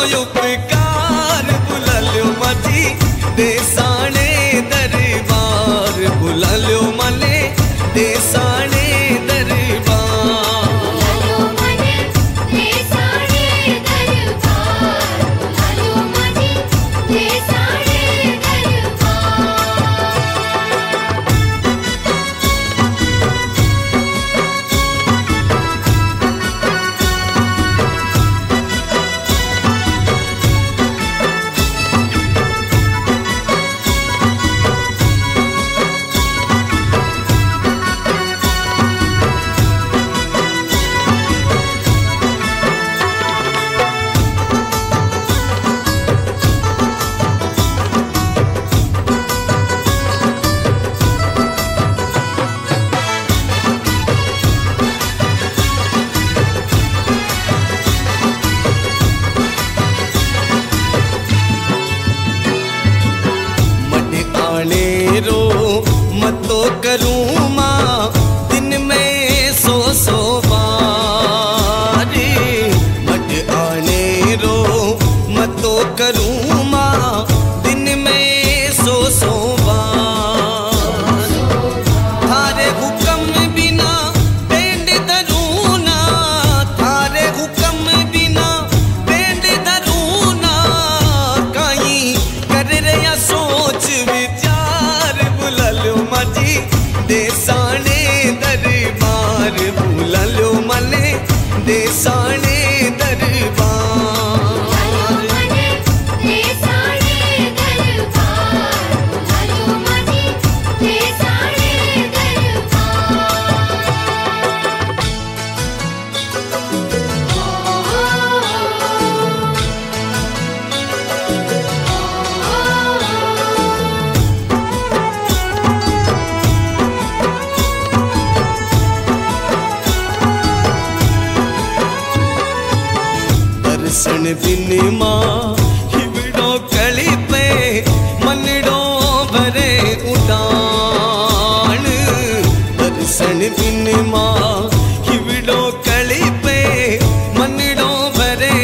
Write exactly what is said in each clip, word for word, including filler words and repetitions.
उपकार बुला लो माझी देसाणे दरबार बुला लो मले देसाणे दरबार रो मतो करूँ माँ दिन में सौ सौ बार मत आने रो मतो करूँ माँ दिन में सौ सौ बार थारे हुक्म बिना पेंड दरूना थारे हुक्म बिना पेंड दरूना कहीं कर रहा सोच विचार बुला लो माझी देसाणे दरबार बुला लो मले देसाणे दरबार दर्शन बिन माँ हिवड़ो कली पे मनड़ो भरे उड़ान दर्शन बिन माँ हिवड़ो कली पे मनड़ो भरे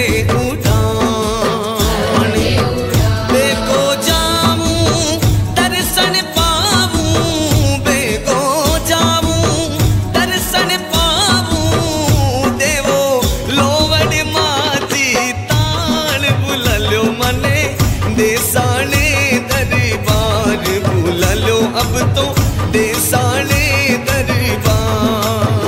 उड़ान बेको जाऊं दर्शन पाऊं बेको जाऊं दर्शन पाऊं देवो लोवड़ माँ ताल बुला लो मने देसाणे दरबार बुला लो अब तो देसाणे दरबार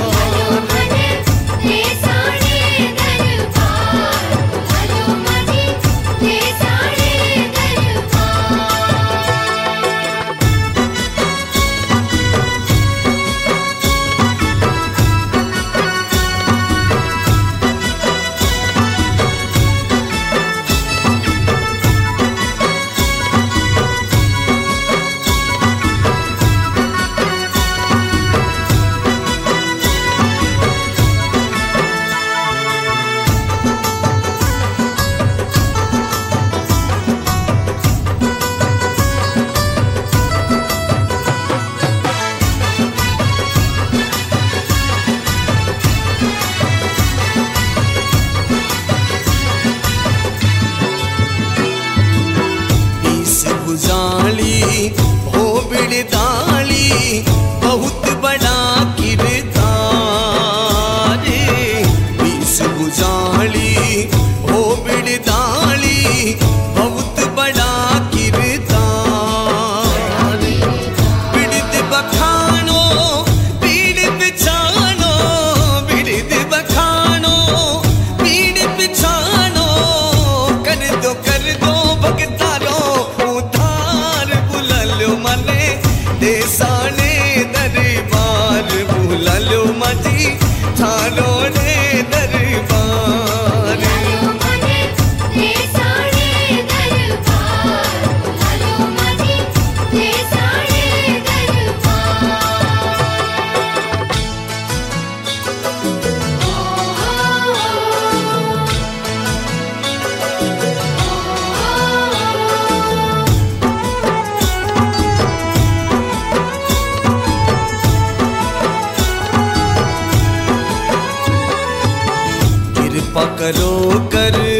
गुजाली हो बिड़दाली बहुत बड़ा किरदार बीस गुजाली हो बिड़दाली बहुत बड़ा किरदार बिड़द बखानो बीड़ बिछानो बिड़द बखानो बीड़ बिछानो कर दो कर दो भगतारो मने देसाणे दरबार बुला लो माझी थारो ने दरबार कृपा करो कर